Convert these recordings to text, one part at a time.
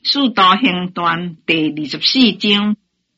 使徒行传第24章。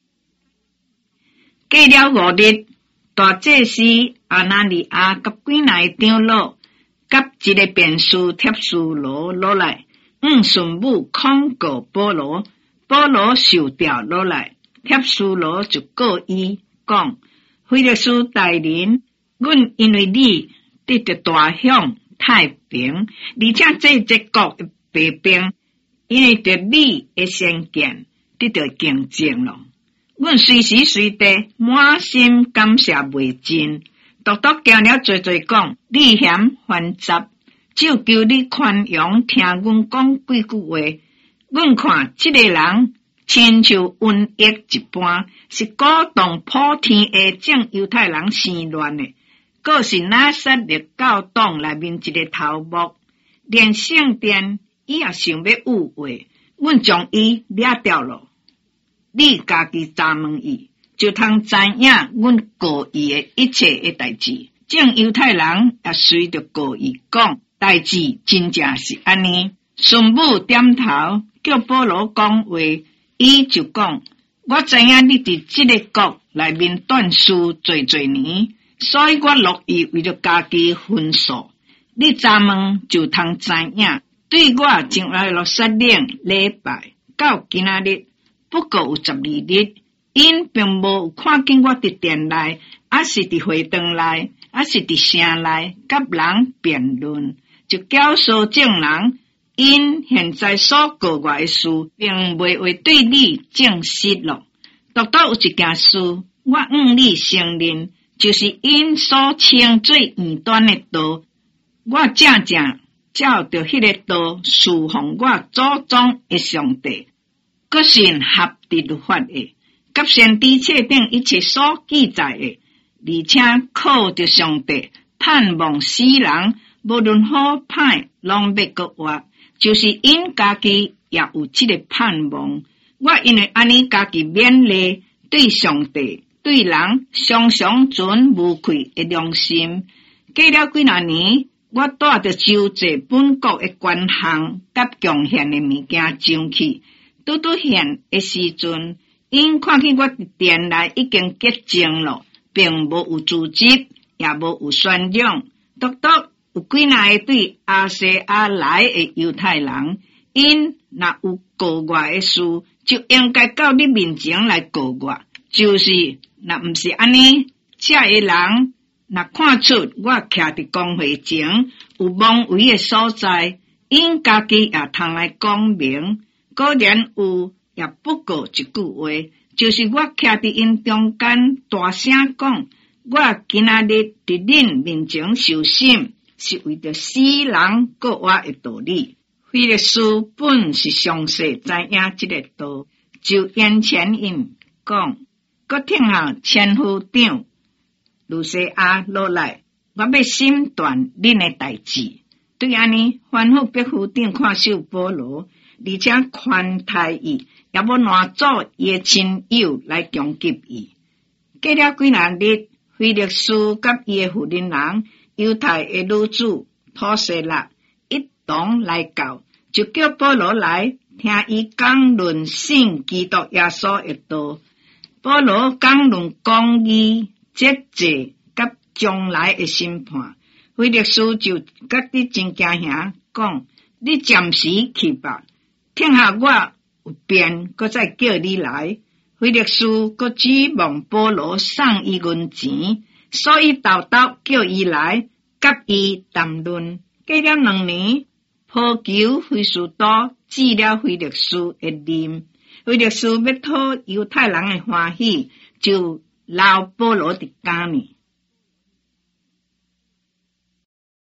过了5日，大祭司阿拿尼亚甲几内长老，甲一个辩士帖书罗落来，顺母控告保罗，保罗受调落来，帖书罗就告伊讲：腓力斯大人，阮因为你得到大享太平，而且这国的百病，因为着你的先见得到见证了。阮随时随地满心感谢未尽，独独惊了做讲，你嫌繁杂，就求你宽容听阮讲几句话。阮看这个人亲像瘟疫一般，是鼓动普天的正犹太人生乱的，佫是拿撒勒教党内面一个头目，连圣殿伊也想要污秽，阮将伊掠掉了。你家己查问伊，就通知影阮告伊的一切的代志。正犹太人也随着告伊讲，代志真正是安尼。顺母点头叫保罗讲话，伊就讲：我知影你伫这个国内面断事侪年，所以我乐意为了家己分数。你查问就通知影，对我进来了撒冷礼拜到今仔日。不过有12日，因并无看见我伫殿内，还是伫会堂内，还是伫城内，甲人辩论，就教唆众人。因现在所告我的事，并未为对你证实了。独独有一件事，我你承认，就是因所称做异端的道，我正照着迄个道侍奉我祖宗的上帝。佫信合伫律法的，甲先知册顶一切所记载的，而且靠着上帝盼望死人，无论好歹，拢要搁活，就是因家己也有这个盼望。我因为安尼家己勉励，对上帝对人常常存无愧的良心。过了几若年，我带着周济本国的权项甲贡献的物件上去。拄现的时阵，因看见我伫殿内已经洁净了，并无有自责，也无有宣扬。独独有几内对亚细亚来的犹太人，因若有告我的事，就应该到你面前来告我。就是若毋是安尼，这个人若看出我徛伫公会前有妄为的所在，因家己也通来讲明。果然有，也不过一句话，就是我徛伫因中间大声讲，我今仔日伫恁面前受审，是为着死人搁活的道理。腓力斯本是详细知影这个道，就言前因讲，搁听候千夫长路西亚落来，我要审断恁的代志。对安尼，吩咐别夫长看守保罗。而且宽待伊，也要拿走伊的亲友来攻击伊。过了几若日，腓力斯甲伊的妇人人犹太的女子托西拉一同来到，就叫保罗来听伊讲论信基督耶稣的道。保罗讲论公义、节制甲将来的审判。腓力斯就甲你真惊吓讲：你暂时去吧。听下我有变，搁再叫你来。腓力斯搁指望保罗送伊银钱，所以豆豆叫伊来，甲伊谈论。过了2年，波求菲斯多治了腓力斯的任。腓力斯要讨犹太人的欢喜，就留保罗伫家呢。